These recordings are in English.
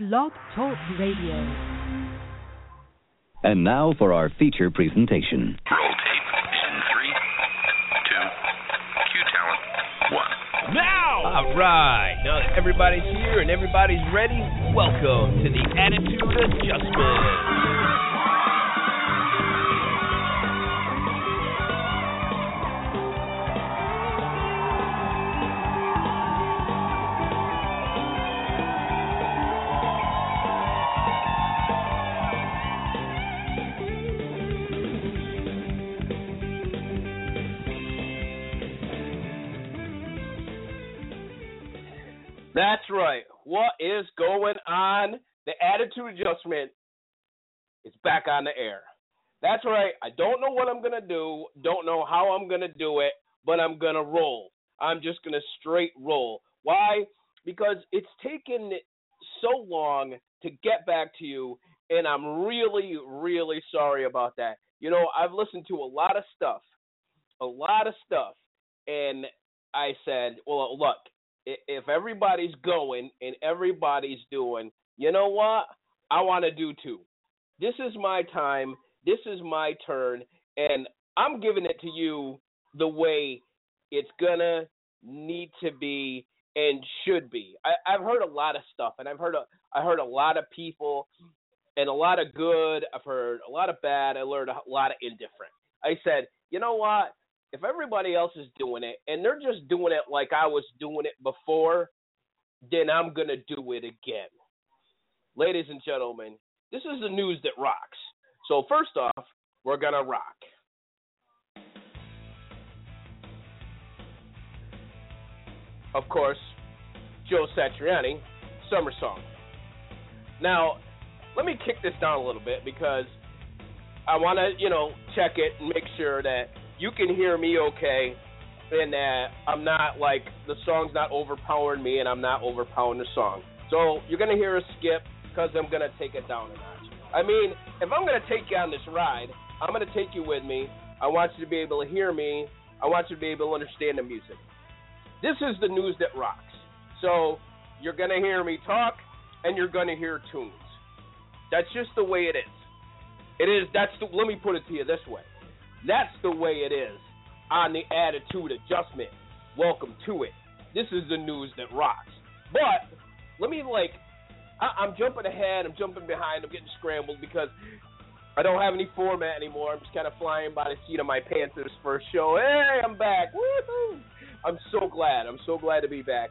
Blog Talk Radio. And now for our feature presentation. Roll tape in 3, 2, cue talent, 1. Now! All right. Now that everybody's here and everybody's ready, welcome to the Attitude Adjustment. That's right. What is going on? The Attitude Adjustment is back on the air. That's right. I don't know what I'm going to do, don't know how I'm going to do it, but I'm going to roll. I'm just going to straight roll. Why? Because it's taken so long to get back to you, and I'm really, really sorry about that. You know, I've listened to a lot of stuff, and I said, well, look, if everybody's going and everybody's doing, you know what? I want to do too. This is my time. This is my turn. And I'm giving it to you the way it's going to need to be and should be. I've heard a lot of stuff, and I heard a lot of people and a lot of good. I've heard a lot of bad. I learned a lot of indifferent. I said, you know what? If everybody else is doing it and they're just doing it like I was doing it before, then I'm going to do it again. Ladies and gentlemen, this is the news that rocks. So first off, we're going to rock. Of course, Joe Satriani, Summer Song. Now, let me kick this down a little bit because I want to, check it and make sure that you can hear me okay, and that I'm not the song's not overpowering me and I'm not overpowering the song. So you're going to hear a skip because I'm going to take it down a notch. I mean, if I'm going to take you on this ride, I'm going to take you with me. I want you to be able to hear me. I want you to be able to understand the music. This is the news that rocks. So you're going to hear me talk and you're going to hear tunes. That's just the way it is. Let me put it to you this way. That's the way it is on the Attitude Adjustment. Welcome to it. This is the news that rocks. But let me I'm jumping ahead, I'm jumping behind, I'm getting scrambled because I don't have any format anymore. I'm just kind of flying by the seat of my pants this first show. Hey, I'm back. Woohoo! I'm so glad. I'm so glad to be back.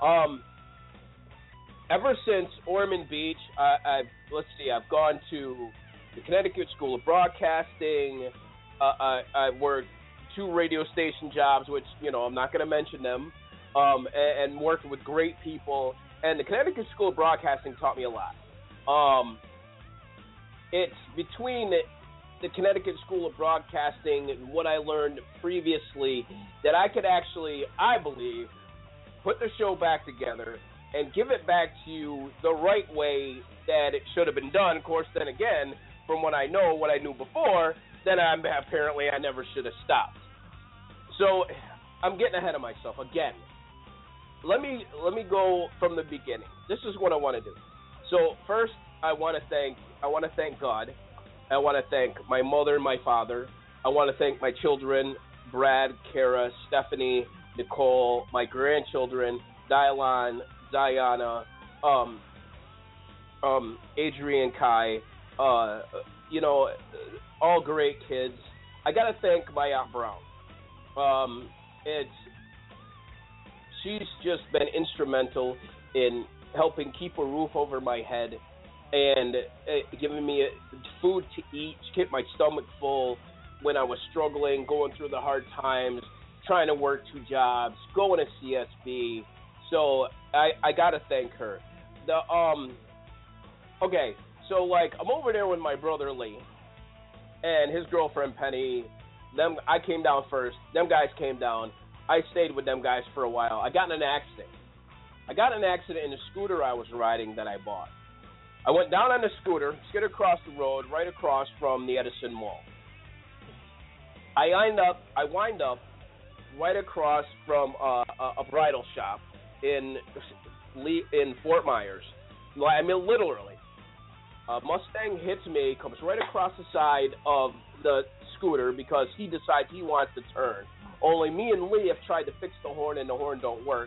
Ever since Ormond Beach, I've gone to the Connecticut School of Broadcasting. I worked 2 radio station jobs, which, I'm not going to mention them, and worked with great people. And the Connecticut School of Broadcasting taught me a lot. It's between the Connecticut School of Broadcasting and what I learned previously that I could actually, I believe, put the show back together and give it back to you the right way that it should have been done. Of course, then again, from what I knew before, then I never should have stopped. So I'm getting ahead of myself again. Let me go from the beginning. This is what I want to do. So first, I want to thank God. I want to thank my mother and my father. I want to thank my children, Brad, Kara, Stephanie, Nicole, my grandchildren, Dylan, Diana, Adrian, Kai, all great kids. I got to thank my Aunt Brown. She's just been instrumental in helping keep a roof over my head and giving me food to eat, to keep my stomach full when I was struggling, going through the hard times, trying to work 2 jobs, going to CSB. So I got to thank her. Okay, so I'm over there with my brother Lee and his girlfriend Penny. I came down first. Them guys came down. I stayed with them guys for a while. I got in an accident. In the scooter I was riding that I bought. I went down on the scooter, skidded across the road, right across from the Edison Mall. I wind up right across from a bridal shop in Fort Myers. I mean, literally. A Mustang hits me, comes right across the side of the scooter because he decides he wants to turn. Only me and Lee have tried to fix the horn, and the horn don't work.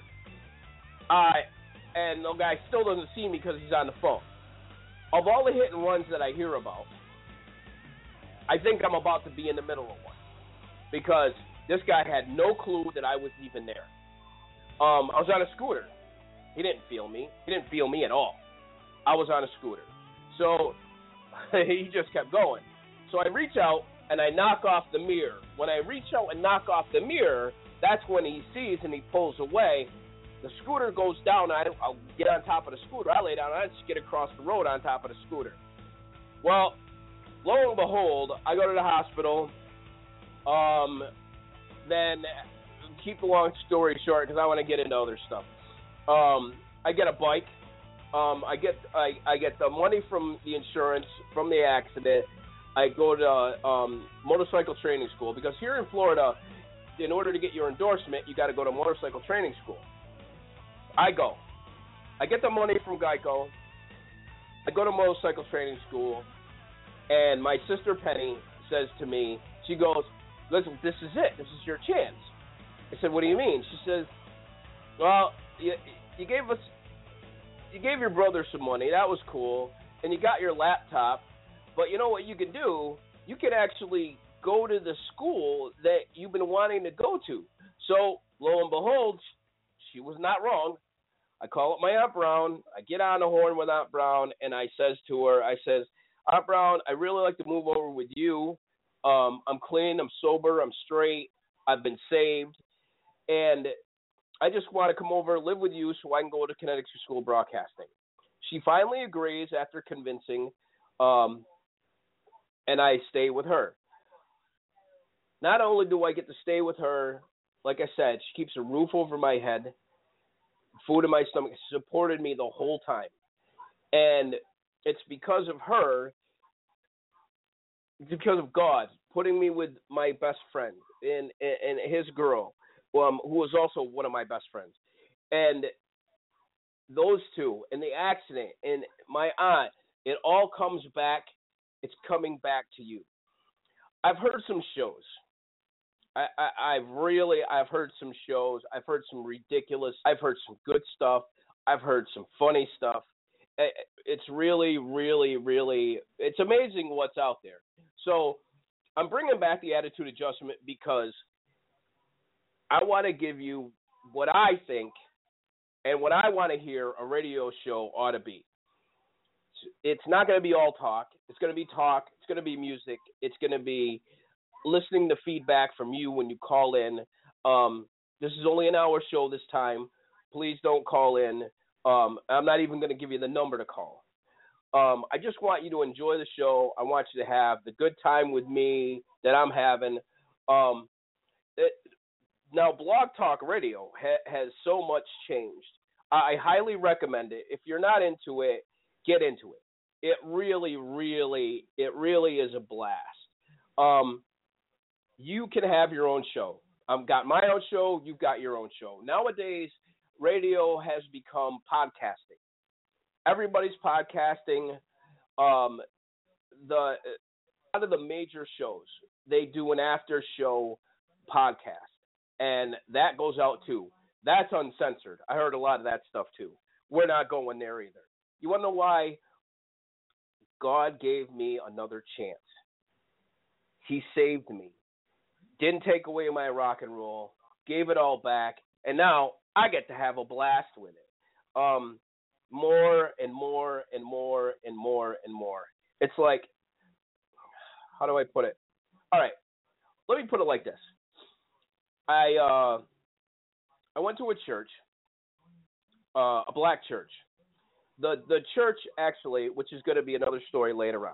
And the guy still doesn't see me because he's on the phone. Of all the hit and runs that I hear about, I think I'm about to be in the middle of one because this guy had no clue that I was even there. I was on a scooter. He didn't feel me. He didn't feel me at all. I was on a scooter. So he just kept going. So I reach out and I knock off the mirror. When I reach out and knock off the mirror, that's when he sees and he pulls away. The scooter goes down. I'll get on top of the scooter. I lay down and I just get across the road on top of the scooter. Well, lo and behold, I go to the hospital. Then keep the long story short because I want to get into other stuff. I get a bike. I get the money from the insurance from the accident. I go to motorcycle training school because here in Florida, in order to get your endorsement, you got to go to motorcycle training school. I go. I get the money from Geico. I go to motorcycle training school, and my sister Penny says to me, she goes, "Listen, this is it. This is your chance." I said, "What do you mean?" She says, "Well, you gave your brother some money. That was cool, and you got your laptop. But you know what you can do? You can actually go to the school that you've been wanting to go to." So lo and behold, she was not wrong. I call up my Aunt Brown. I get on the horn with Aunt Brown, and I says to her, "Aunt Brown, I really like to move over with you. I'm clean, I'm sober, I'm straight, I've been saved, and I just want to come over, live with you so I can go to Connecticut School of Broadcasting." She finally agrees after convincing, and I stay with her. Not only do I get to stay with her, like I said, she keeps a roof over my head, food in my stomach, supported me the whole time. And it's because of her, it's because of God putting me with my best friend and his girl, who was also one of my best friends. And those two, and the accident, and my aunt, it all comes back. It's coming back to you. I've heard some shows. I've heard some shows. I've heard some ridiculous. I've heard some good stuff. I've heard some funny stuff. It's really, really, really, it's amazing what's out there. So I'm bringing back the attitude adjustment because I want to give you what I think and what I want to hear a radio show ought to be. It's not going to be all talk. It's going to be talk. It's going to be music. It's going to be listening to feedback from you when you call in. This is only an hour show this time. Please don't call in. I'm not even going to give you the number to call. I just want you to enjoy the show. I want you to have the good time with me that I'm having. Now, Blog Talk Radio has so much changed. I highly recommend it. If you're not into it, get into it. It really, really is a blast. You can have your own show. I've got my own show. You've got your own show. Nowadays, radio has become podcasting. Everybody's podcasting. A lot of the major shows, they do an after show podcast, and that goes out too. That's uncensored. I heard a lot of that stuff too. We're not going there either. You want to know why? God gave me another chance. He saved me. Didn't take away my rock and roll. Gave it all back. And now I get to have a blast with it. More and more and more and more and more. It's like, how do I put it? All right. Let me put it like this. I went to a church, a black church. The church, actually, which is going to be another story later on.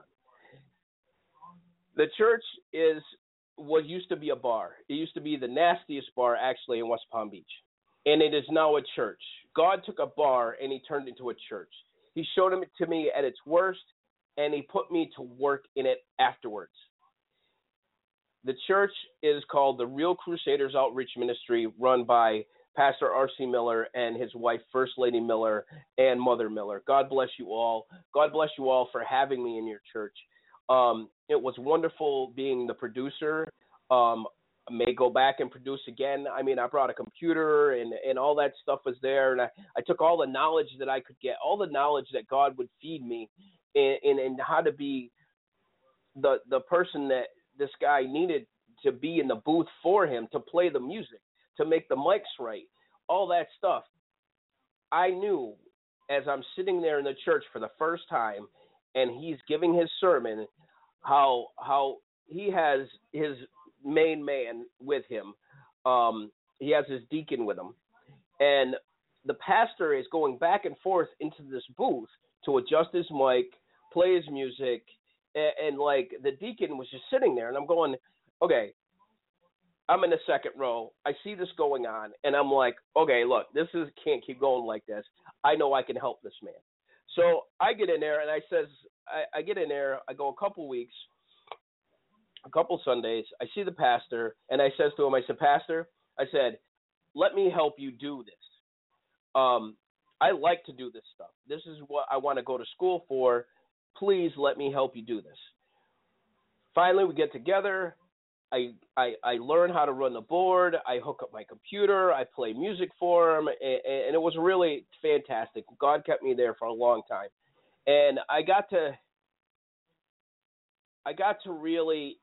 The church is what used to be a bar. It used to be the nastiest bar, actually, in West Palm Beach. And it is now a church. God took a bar and he turned it into a church. He showed it to me at its worst, and he put me to work in it afterwards. The church is called the Real Crusaders Outreach Ministry, run by Pastor R.C. Miller and his wife, First Lady Miller, and Mother Miller. God bless you all. God bless you all for having me in your church. It was wonderful being the producer. I may go back and produce again. I mean, I brought a computer and all that stuff was there, and I took all the knowledge that I could get, all the knowledge that God would feed me in how to be the person that this guy needed to be in the booth for him, to play the music, to make the mics right, all that stuff. I knew as I'm sitting there in the church for the first time and he's giving his sermon how he has his main man with him. He has his deacon with him. And the pastor is going back and forth into this booth to adjust his mic, play his music, and like the deacon was just sitting there, and I'm going, okay, I'm in the second row. I see this going on, and I'm like, okay, look, can't keep going like this. I know I can help this man. So I get in there, and I get in there. I go a couple weeks, a couple Sundays. I see the pastor, and I says to him, I said, Pastor, I said, let me help you do this. I like to do this stuff. This is what I want to go to school for. Please let me help you do this. Finally, we get together. I learn how to run the board. I hook up my computer. I play music for him, and it was really fantastic. God kept me there for a long time, and I got to really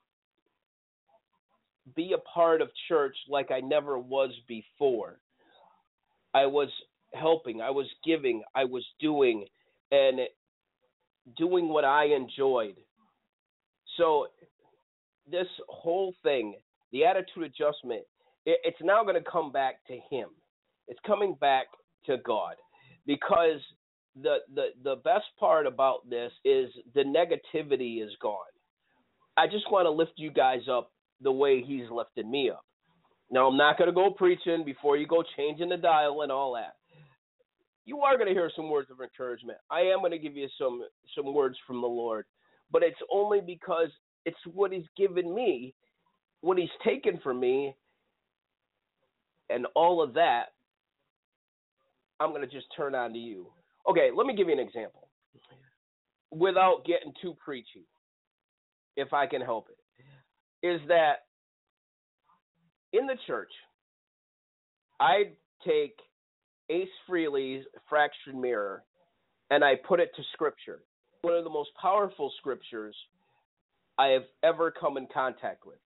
be a part of church like I never was before. I was helping. I was giving. I was doing, and doing what I enjoyed. So this whole thing, the attitude adjustment, it's now going to come back to him. It's coming back to God, because the best part about this is the negativity is gone. I just want to lift you guys up the way he's lifted me up. Now, I'm not going to go preaching before you go changing the dial and all that. You are going to hear some words of encouragement. I am going to give you some words from the Lord, but it's only because it's what he's given me, what he's taken from me, and all of that, I'm going to just turn on to you. Okay, let me give you an example without getting too preachy, if I can help it, is that in the church, I take Ace Frehley's Fractured Mirror and I put it to Scripture. One of the most powerful scriptures I have ever come in contact with.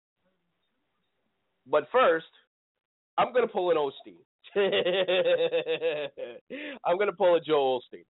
But first, I'm going to pull an Osteen. I'm going to pull a Joel Osteen.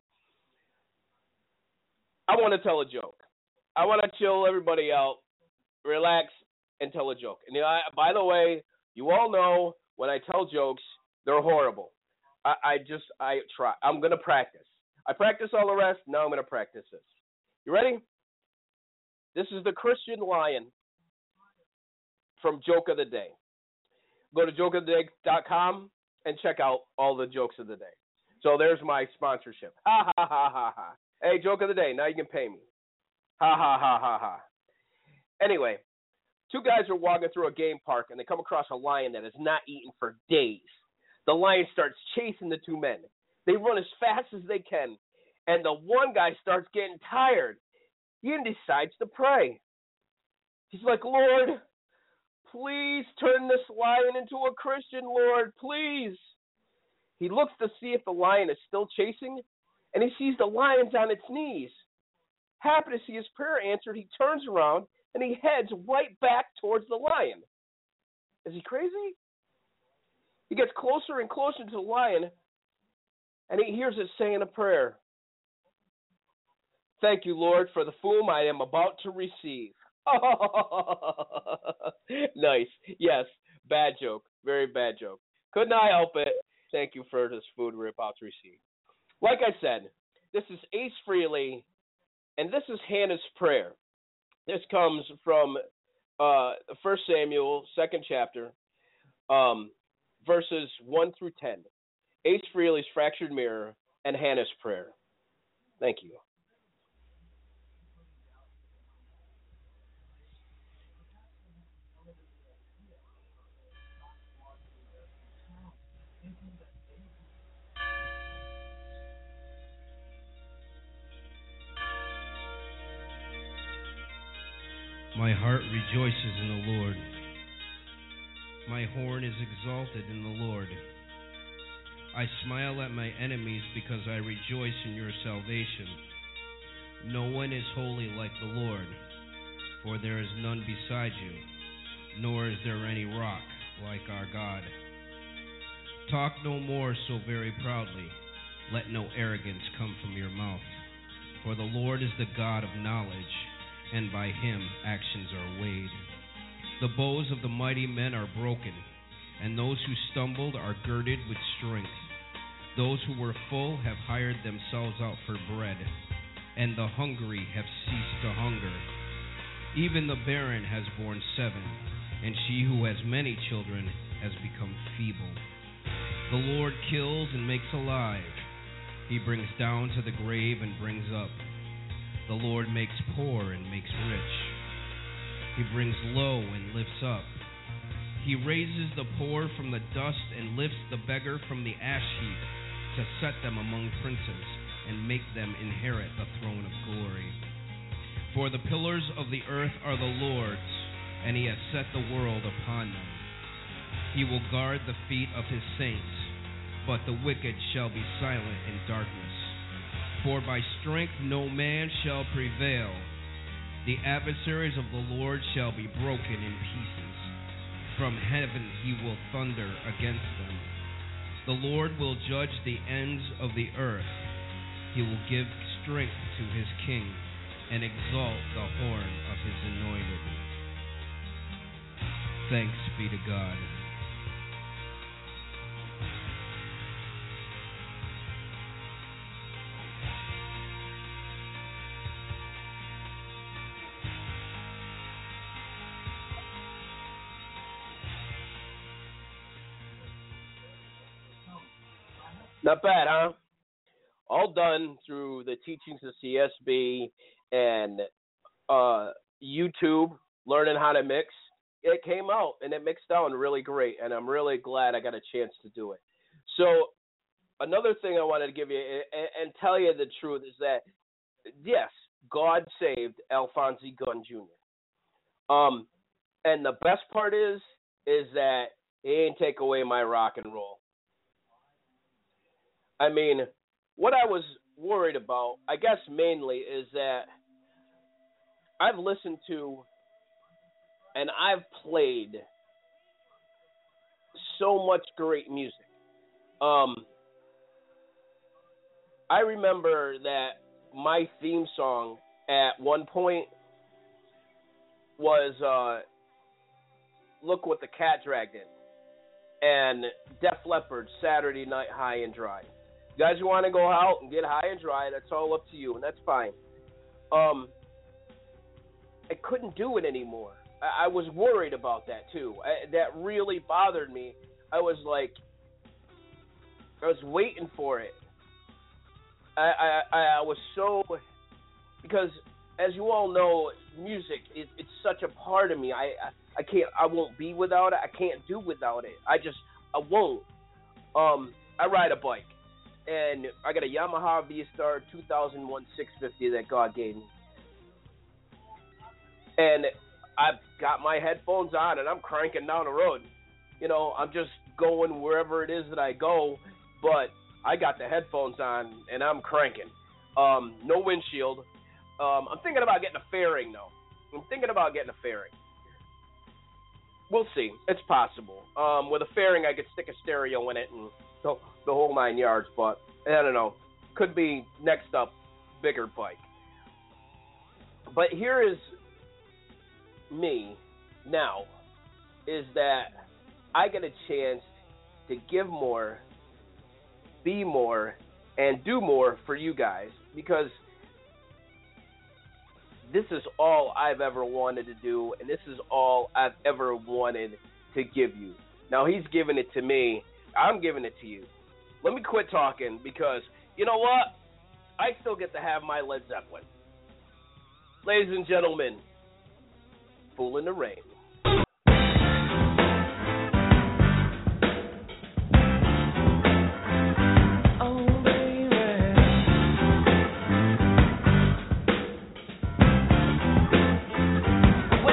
I want to tell a joke. I want to chill everybody out, relax, and tell a joke. And by the way, you all know when I tell jokes, they're horrible. I try. I'm going to practice. I practice all the rest. Now I'm going to practice this. You ready? This is the Christian Lion from Joke of the Day. Go to jokeoftheday.com and check out all the jokes of the day. So there's my sponsorship. Ha, ha, ha, ha, ha. Hey, Joke of the Day, now you can pay me. Ha, ha, ha, ha, ha. Anyway, two guys are walking through a game park, and they come across a lion that has not eaten for days. The lion starts chasing the two men. They run as fast as they can, and the one guy starts getting tired. He decides to pray. He's like, Lord, please turn this lion into a Christian, Lord, please. He looks to see if the lion is still chasing, and he sees the lion's on its knees. Happy to see his prayer answered, he turns around, and he heads right back towards the lion. Is he crazy? He gets closer and closer to the lion, and he hears it saying a prayer. Thank you, Lord, for the food I am about to receive. Nice. Yes, bad joke. Very bad joke. Could not help it. Thank you for this food we're about to receive. Like I said, this is Ace Frehley, and this is Hannah's prayer. This comes from 1 Samuel, 2nd chapter, verses 1 through 10. Ace Frehley's Fractured Mirror and Hannah's prayer. Thank you. My heart rejoices in the Lord. My horn is exalted in the Lord. I smile at my enemies because I rejoice in your salvation. No one is holy like the Lord, for there is none beside you, nor is there any rock like our God. Talk no more so very proudly. Let no arrogance come from your mouth. For the Lord is the God of knowledge, and by him actions are weighed. The bows of the mighty men are broken, and those who stumbled are girded with strength. Those who were full have hired themselves out for bread, and the hungry have ceased to hunger. Even the barren has borne 7, and she who has many children has become feeble. The Lord kills and makes alive. He brings down to the grave and brings up. The Lord makes poor and makes rich. He brings low and lifts up. He raises the poor from the dust and lifts the beggar from the ash heap, to set them among princes and make them inherit the throne of glory. For the pillars of the earth are the Lord's, and he has set the world upon them. He will guard the feet of his saints, but the wicked shall be silent in darkness. For by strength no man shall prevail. The adversaries of the Lord shall be broken in pieces. From heaven he will thunder against them. The Lord will judge the ends of the earth. He will give strength to his king and exalt the horn of his anointed. Thanks be to God. Not bad, huh? All done through the teachings of CSB and YouTube, learning how to mix. It came out, and it mixed out really great, and I'm really glad I got a chance to do it. So another thing I wanted to give you and tell you the truth is that, yes, God saved Alphonsi Gunn Jr. And the best part is that he ain't take away my rock and roll. I mean, what I was worried about, I guess mainly, is that I've listened to and I've played so much great music. I remember that my theme song at one point was Look What the Cat Dragged In and Def Leppard, Saturday Night High and Dry. You guys who want to go out and get high and dry, that's all up to you, and that's fine. I couldn't do it anymore. I was worried about that, too. That really bothered me. I was waiting for it. I was so, because as you all know, music, it's such a part of me. I won't be without it. I can't do without it. I won't. I ride a bike. And I got a Yamaha V-Star 2001 650 that God gave me. And I've got my headphones on, and I'm cranking down the road. You know, I'm just going wherever it is that I go, but I got the headphones on, and I'm cranking. No windshield. I'm thinking about getting a fairing, though. We'll see. It's possible. With a fairing, I could stick a stereo in it and the whole 9 yards, but I don't know. Could be next up, bigger bike. But here is me now, is that I get a chance to give more, be more, and do more for you guys, because this is all I've ever wanted to do, and this is all I've ever wanted to give you. Now, he's giving it to me. I'm giving it to you. Let me quit talking, because you know what? I still get to have my Led Zeppelin. Ladies and gentlemen, Fool in the Rain. When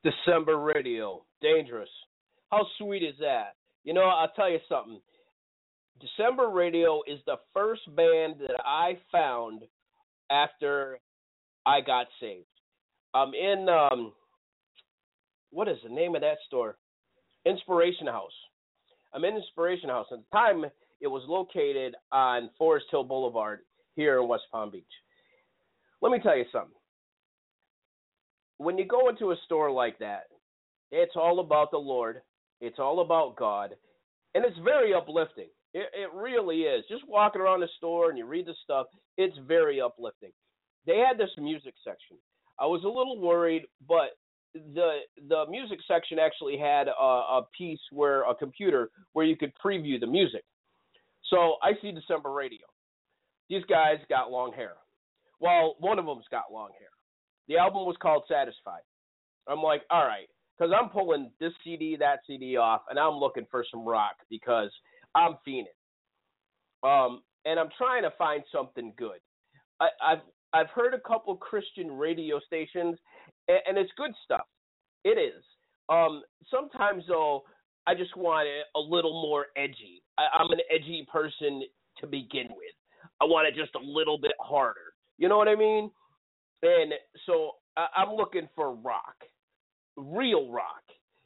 December Radio, Dangerous. How sweet is that? You know, I'll tell you something. December Radio is the first band that I found after I got saved. I'm in, what is the name of that store? Inspiration House. I'm in Inspiration House. At the time, it was located on Forest Hill Boulevard here in West Palm Beach. Let me tell you something. When you go into a store like that, it's all about the Lord. It's all about God. And it's very uplifting. It really is. Just walking around the store and you read the stuff, it's very uplifting. They had this music section. I was a little worried, but the music section actually had a piece where a computer where you could preview the music. So I see December Radio. These guys got long hair. Well, one of them's got long hair. The album was called Satisfied. I'm like, all right, because I'm pulling this CD, that CD off, and I'm looking for some rock because I'm fiending. And I'm trying to find something good. I've heard a couple Christian radio stations, and it's good stuff. It is. Sometimes, though, I just want it a little more edgy. I'm an edgy person to begin with. I want it just a little bit harder. You know what I mean? And so I'm looking for rock, real rock.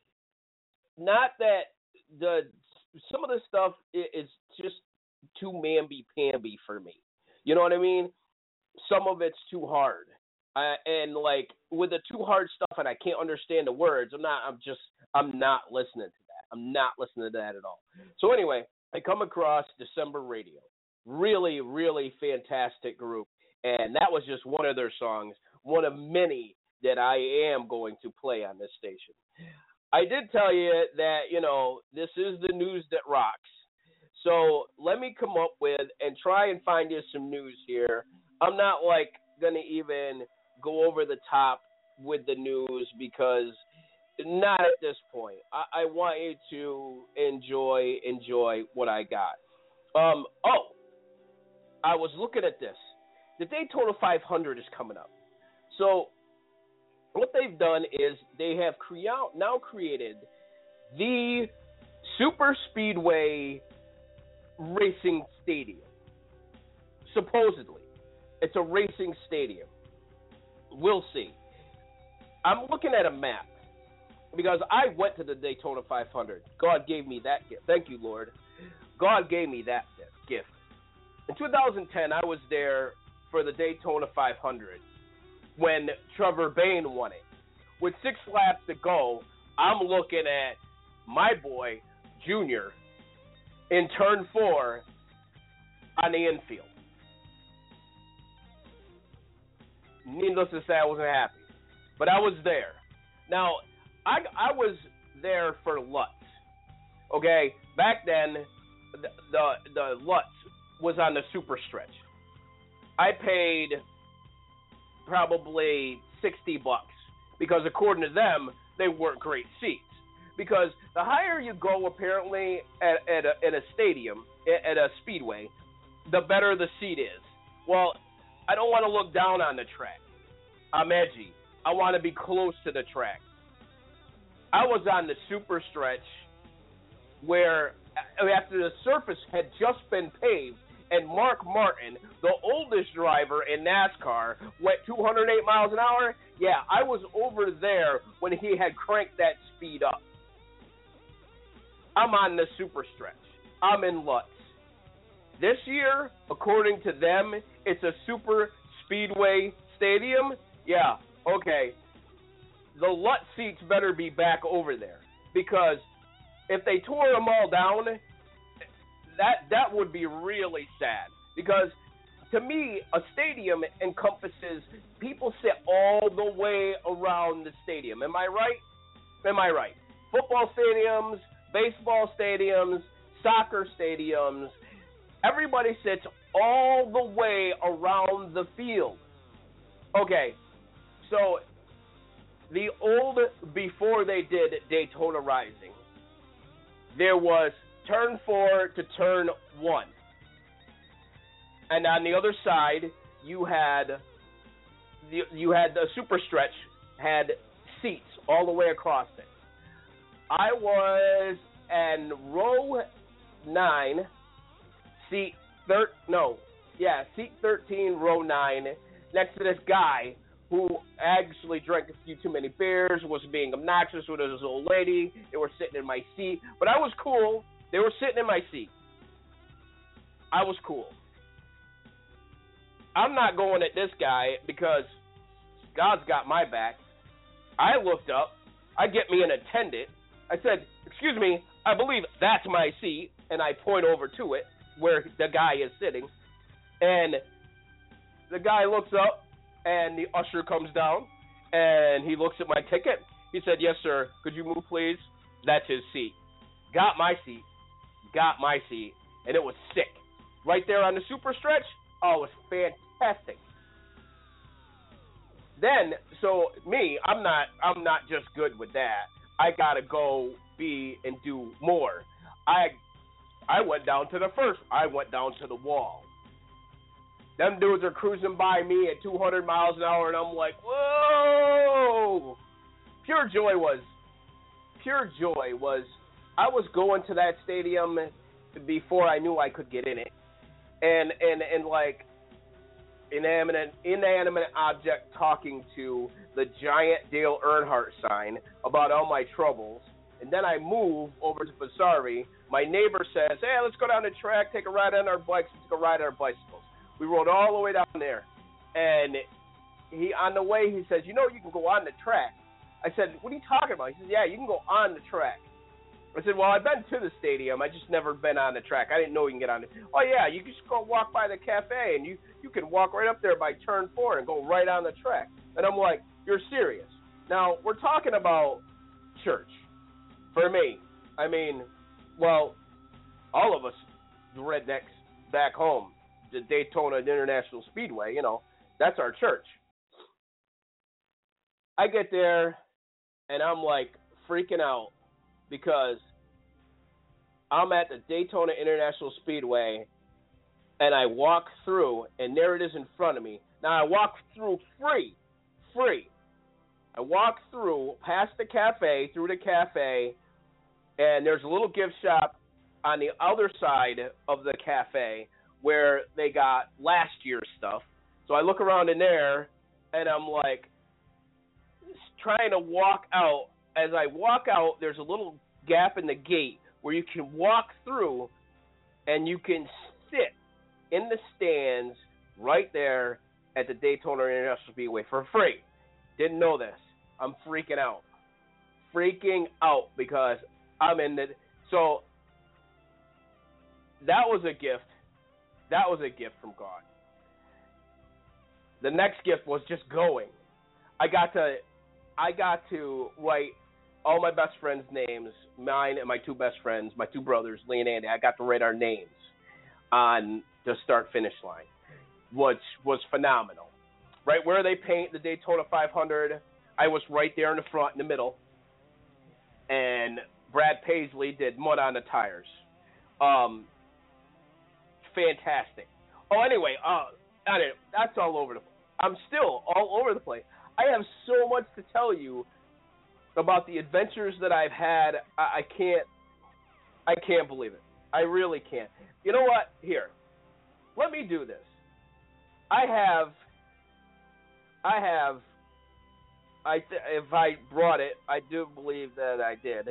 Not that some of the stuff is just too mamby-pamby for me. You know what I mean? Some of it's too hard. And like with the too hard stuff and I can't understand the words, I'm not listening to that. I'm not listening to that at all. So anyway, I come across December Radio. Really, really fantastic group. And that was just one of their songs, one of many that I am going to play on this station. I did tell you that, you know, this is the news that rocks. So let me come up with and try and find you some news here. I'm not like going to even go over the top with the news because not at this point. I want you to enjoy what I got. I was looking at this. The Daytona 500 is coming up. So what they've done is they have now created the Super Speedway Racing Stadium. Supposedly. It's a racing stadium. We'll see. I'm looking at a map because I went to the Daytona 500. God gave me that gift. Thank you, Lord. God gave me that gift. In 2010, I was there for the Daytona 500 when Trevor Bayne won it. With 6 laps to go, I'm looking at my boy, Junior, in turn 4 on the infield. Needless to say, I wasn't happy. But I was there. Now, I was there for Lutz. Okay? Back then, the Lutz was on the super stretch. I paid probably $60 because according to them, they weren't great seats. Because the higher you go, apparently, at a stadium, at a speedway, the better the seat is. Well, I don't want to look down on the track. I'm edgy. I want to be close to the track. I was on the super stretch where after the surface had just been paved and Mark Martin, the oldest driver in NASCAR, went 208 miles an hour, yeah, I was over there when he had cranked that speed up. I'm on the super stretch. I'm in Lutz. This year, according to them, it's a super speedway stadium. Yeah, okay. The Lutz seats better be back over there because if they tore them all down, that would be really sad. Because to me, a stadium encompasses people sit all the way around the stadium. Am I right? Am I right? Football stadiums, baseball stadiums, soccer stadiums, everybody sits all the way around the field. Okay, so before they did Daytona Rising, there was turn 4 to turn 1. And on the other side, you had the super stretch had seats all the way across it. I was in row 9, seat 13, row 9, next to this guy who actually drank a few too many beers, was being obnoxious with his old lady. They were sitting in my seat, but I was cool. They were sitting in my seat. I was cool. I'm not going at this guy because God's got my back. I looked up. I get me an attendant. I said, "Excuse me, I believe that's my seat," and I point over to it where the guy is sitting. And the guy looks up, and the usher comes down, and he looks at my ticket. He said, "Yes, sir. Could you move, please?" That's his seat. Got my seat. And it was sick. Right there on the super stretch, oh, it was fantastic. Then, so me, I'm not just good with that. I gotta go be and do more. I went down to the first. I went down to the wall. Them dudes are cruising by me at 200 miles an hour, and I'm like, whoa! Pure joy was, I was going to that stadium before I knew I could get in it. And like, inanimate object talking to the giant Dale Earnhardt sign about all my troubles. And then I move over to Vasari. My neighbor says, "Hey, let's go down the track, take a ride on our bikes, let's go ride on our bicycles." We rode all the way down there. And on the way, he says, "You know, you can go on the track." I said, "What are you talking about?" He says, "Yeah, you can go on the track." I said, "Well, I've been to the stadium. I just never been on the track. I didn't know you can get on it." "Oh, yeah, you can just go walk by the cafe, and you can walk right up there by turn 4 and go right on the track." And I'm like, "You're serious?" Now, we're talking about church. For me, I mean, well, all of us rednecks back home, the Daytona International Speedway, you know, that's our church. I get there, and I'm like freaking out because I'm at the Daytona International Speedway, and I walk through, and there it is in front of me. Now, I walk through free. I walk through, past the cafe, through the cafe, and there's a little gift shop on the other side of the cafe where they got last year's stuff. So I look around in there, and I'm like trying to walk out. As I walk out, there's a little gap in the gate where you can walk through, and you can sit in the stands right there at the Daytona International Speedway for free. Didn't know this. I'm freaking out because I'm in the. So that was a gift. That was a gift from God. The next gift was just going. I got to write all my best friends' names, mine and my two best friends, my two brothers, Lee and Andy. I got to write our names on the start-finish line, which was phenomenal. Right where they paint the Daytona 500, I was right there in the front, in the middle, and Brad Paisley did mud on the tires. Fantastic. Oh, anyway, that's all over the place. I'm still all over the place. I have so much to tell you about the adventures that I've had. I can't believe it. I really can't. You know what? Here, let me do this. If I brought it, I do believe that I did.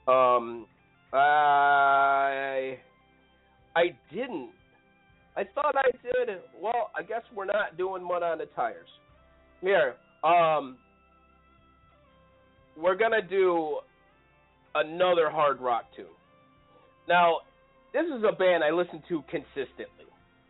I didn't. I thought I did. Well, I guess we're not doing mud on the tires. Here, we're gonna do another hard rock tune. Now, this is a band I listen to consistently.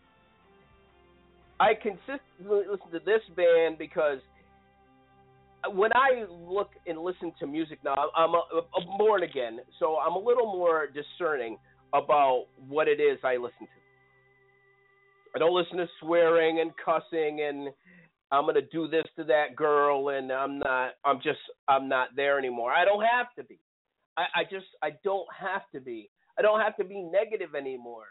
I consistently listen to this band because when I look and listen to music now, I'm born again, so I'm a little more discerning about what it is I listen to. I don't listen to swearing and cussing and I'm going to do this to that girl and I'm not there anymore. I don't have to be. I don't have to be. I don't have to be negative anymore.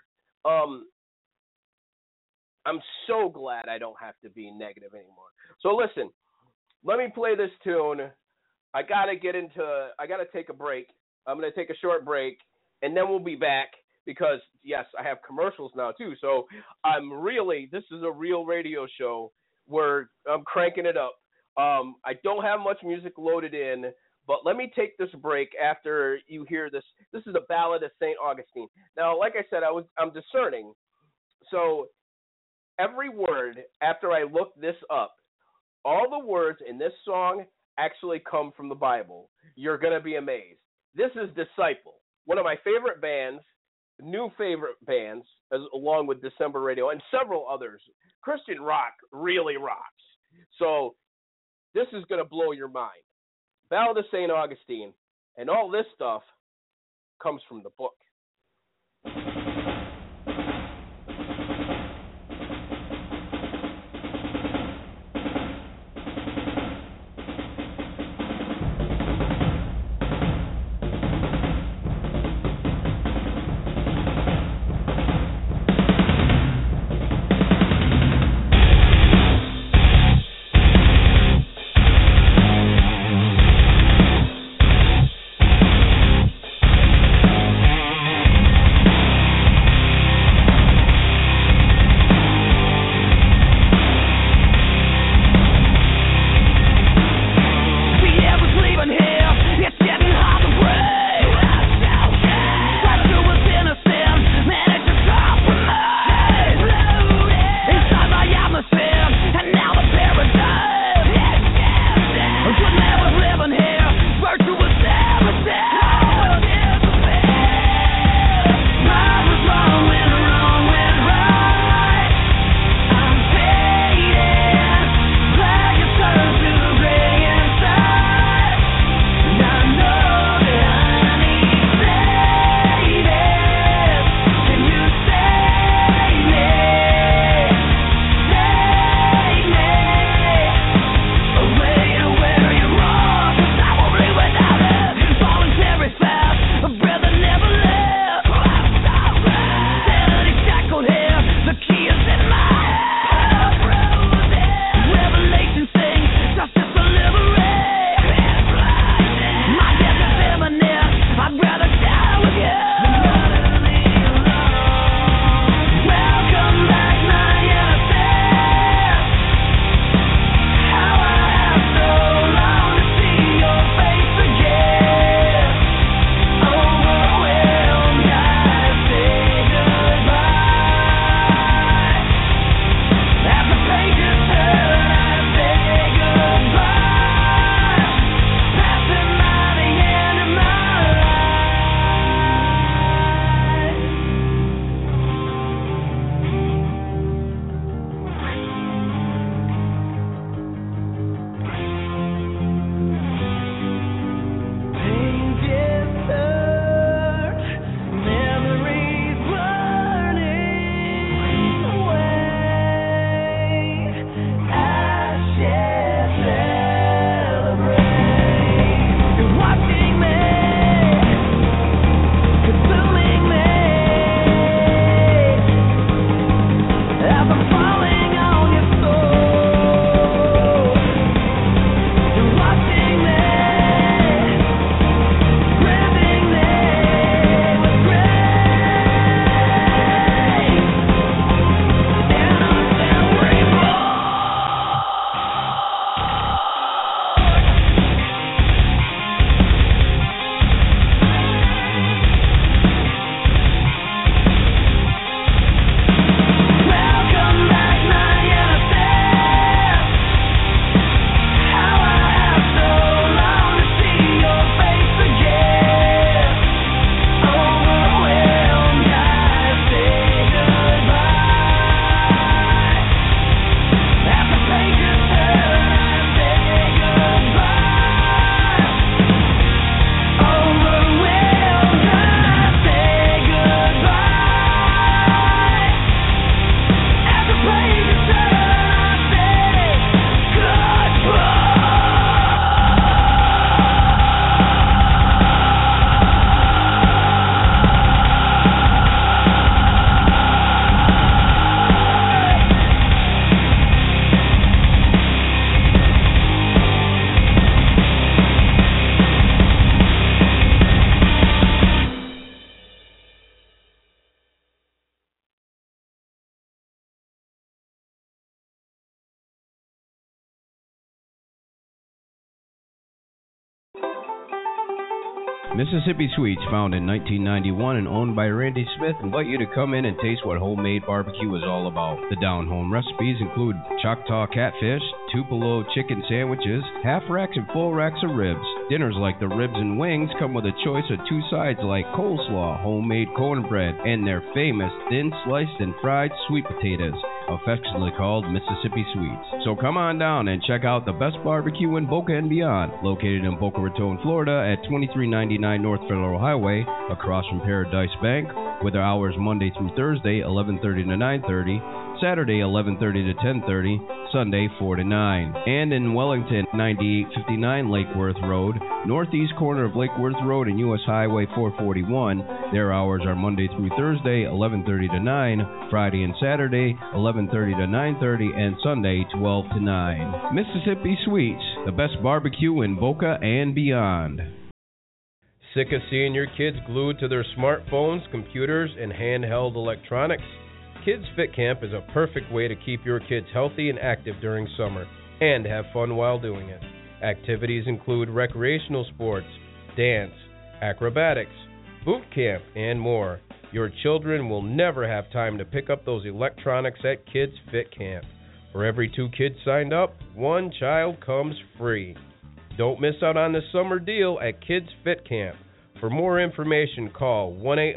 I'm so glad I don't have to be negative anymore. So listen, let me play this tune I gotta take a break. I'm gonna take a short break, and then we'll be back because yes, I have commercials now too. So this is a real radio show where I'm cranking it up. I don't have much music loaded in, but let me take this break after you hear this. This is a ballad of St. Augustine. Now, like I said, I'm discerning. So every word, after I look this up, all the words in this song actually come from the Bible. You're going to be amazed. This is Disciple, one of my favorite bands, new favorite bands, along with December Radio and several others. Christian rock really rocks. So this is going to blow your mind. Ballad of St. Augustine, and all this stuff comes from the book. Mississippi Sweets, found in 1991 and owned by Randy Smith, invite you to come in and taste what homemade barbecue is all about. The down-home recipes include Choctaw catfish, Tupelo chicken sandwiches, half racks and full racks of ribs. Dinners like the ribs and wings come with a choice of two sides like coleslaw, homemade cornbread, and their famous thin sliced and fried sweet potatoes, affectionately called Mississippi Sweets. So come on down and check out the best barbecue in Boca and beyond, located in Boca Raton, Florida at 2399 North Federal Highway, across from Paradise Bank, with our hours Monday through Thursday, 11:30 to 9:30, Saturday, 11:30 to 10:30, Sunday, 4 to 9. And in Wellington, 9859 Lake Worth Road, northeast corner of Lake Worth Road and U.S. Highway 441. Their hours are Monday through Thursday, 11:30 to 9, Friday and Saturday, 11:30 to 9:30, and Sunday, 12 to 9. Mississippi Sweets, the best barbecue in Boca and beyond. Sick of seeing your kids glued to their smartphones, computers, and handheld electronics? Kids Fit Camp is a perfect way to keep your kids healthy and active during summer and have fun while doing it. Activities include recreational sports, dance, acrobatics, boot camp, and more. Your children will never have time to pick up those electronics at Kids Fit Camp. For every 2 kids signed up, 1 child comes free. Don't miss out on the summer deal at Kids Fit Camp. For more information, call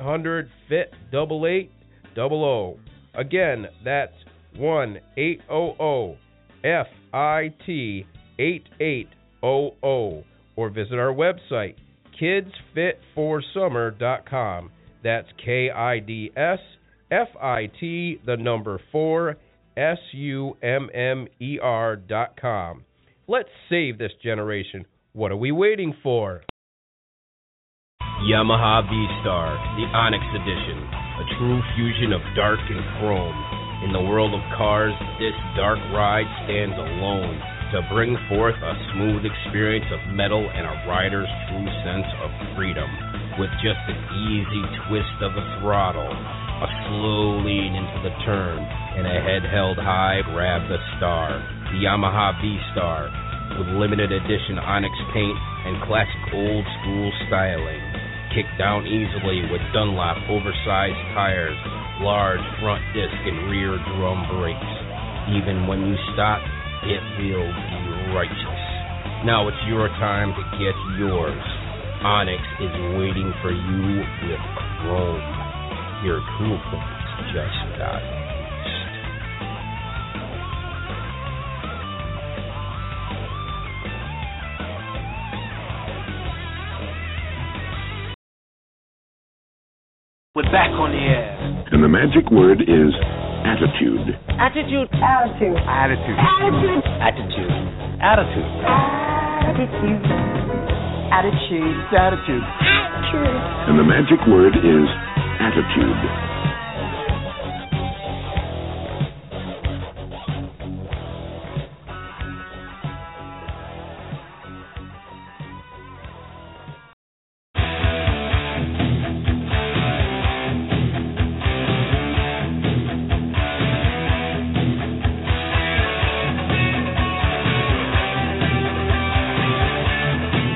1-800-FIT-8800. Again, that's 1-800-FIT-8800. Or visit our website, kidsfit4summer.com. That's KIDSFIT, the number 4, SUMMER.com. Let's save this generation. What are we waiting for? Yamaha V-Star, the Onyx Edition, a true fusion of dark and chrome. In the world of cars, this dark ride stands alone to bring forth a smooth experience of metal and a rider's true sense of freedom. With just an easy twist of the throttle, a slow lean into the turn, and a head held high grab the star. The Yamaha V-Star, with limited edition Onyx paint and classic old school styling. Kick down easily with Dunlop oversized tires, large front disc and rear drum brakes. Even when you stop, it will be righteous. Now it's your time to get yours. Onyx is waiting for you with chrome. Your cool points just got used. We're back on the air. And the magic word is attitude. Attitude. Attitude. Attitude. Attitude. Attitude. Attitude. Attitude. Attitude. Attitude. Attitude. And the magic word is attitude.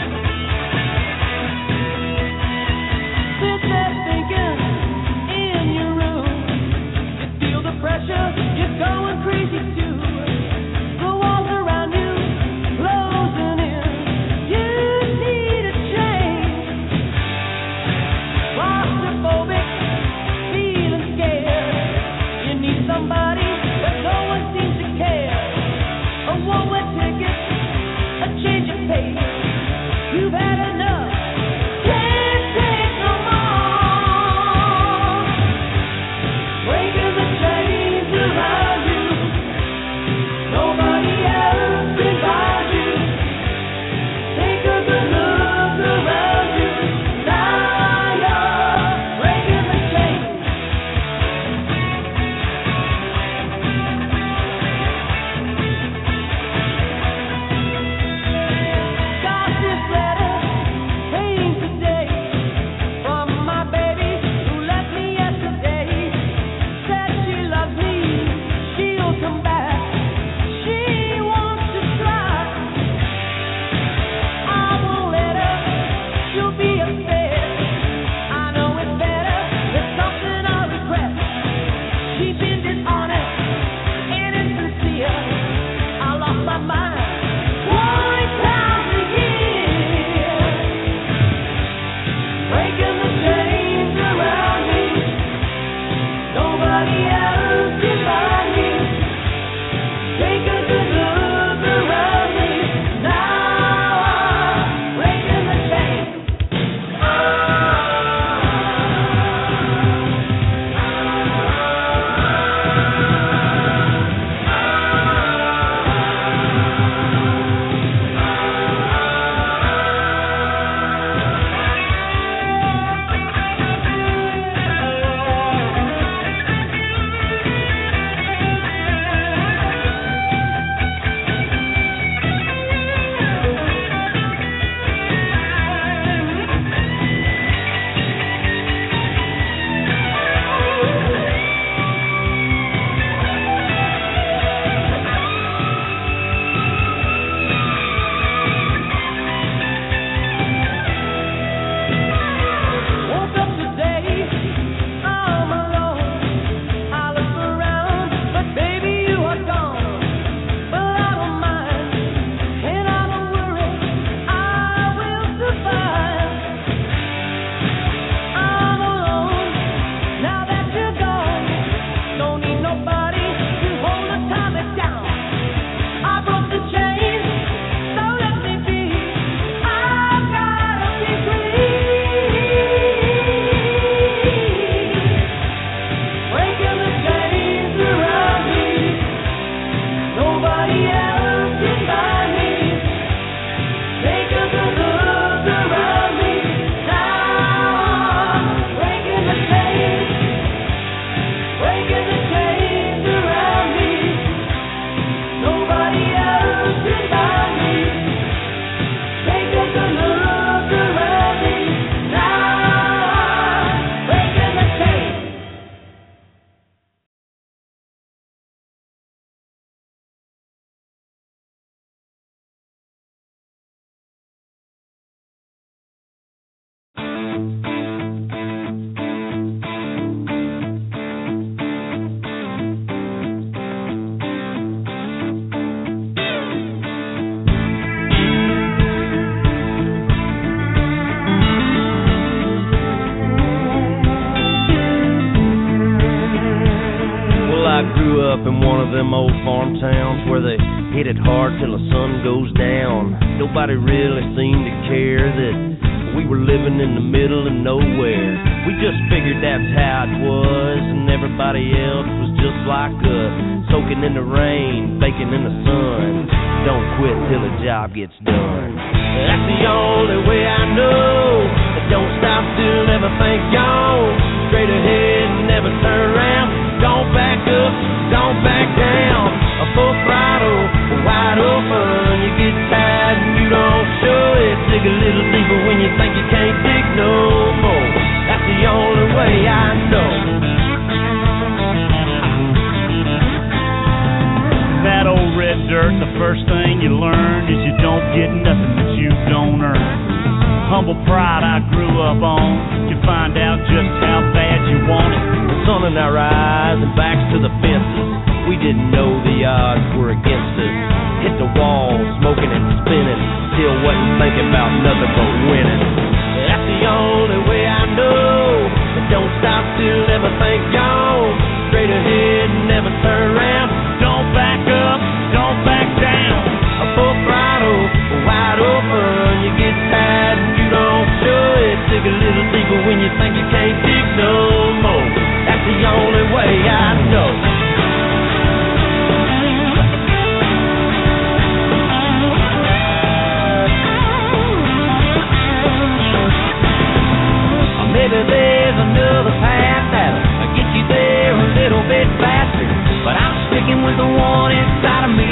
Put that thinking in I grew up in one of them old farm towns where they hit it hard till the sun goes down. Nobody really seemed to care that we were living in the middle of nowhere. We just figured that's how it was, and everybody else was just like us, soaking in the rain, baking in the sun. Don't quit till the job gets done. That's the only way I know. Don't stop till everything's gone. Straight ahead, never turn around. Don't back up, don't back down. A full throttle, wide open. You get tired and you don't show it. Dig a little deeper when you think you can't dig no more. That's the only way I know. That old red dirt, the first thing you learn is you don't get nothing that you don't earn. Humble pride I grew up on. You find out just how bad you want it. The sun in our eyes and backs to the fences. We didn't know the odds were against us. Hit the wall, smoking and spinning. Still wasn't thinking about nothing but winning. That's the only way I know. But don't stop till everything's gone. Straight ahead, never turn around. Don't back up, don't back down. A full throttle, wide open. You get tired and you don't show it. Dig a little deeper when you think you can't dig no more. That's the only way I know. Maybe there's another path that'll get you there a little bit faster, but I'm sticking with the one inside of me.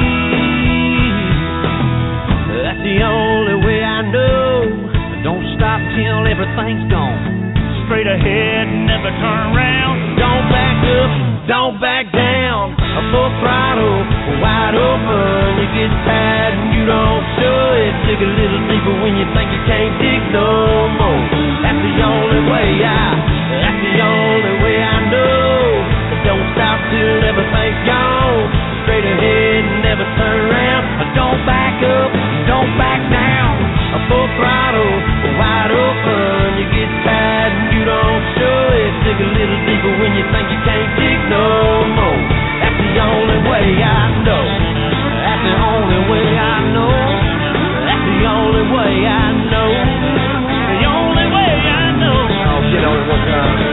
That's the only way I know. Don't stop till everything's gone. Straight ahead, never turn around. Don't back up, don't back down. A full throttle, wide open. You get tired and you don't show it. Dig a little deeper when you think you can't dig no more. That's the only way that's the only way I know. Don't stop till everything's gone. Straight ahead and never turn around. Don't back up, don't back down. A full throttle, wide open. You get tired and you don't show it. Dig a little deeper when you think you can't dig no more. That's the only way I know. That's the only way I know. That's the only way I know. The only way I know. Oh, get on it one time.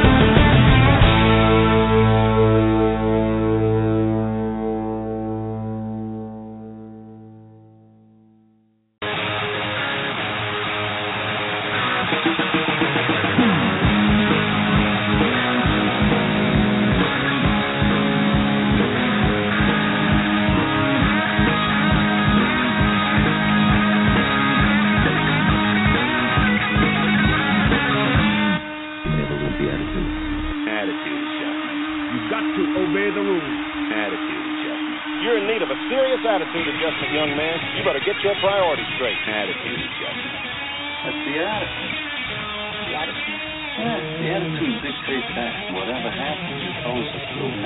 Attitude adjustment, young man. You better get your priorities straight. Attitude adjustment. That's the attitude. The attitude? Yeah, the attitude dictates that. Whatever happens, it goes through.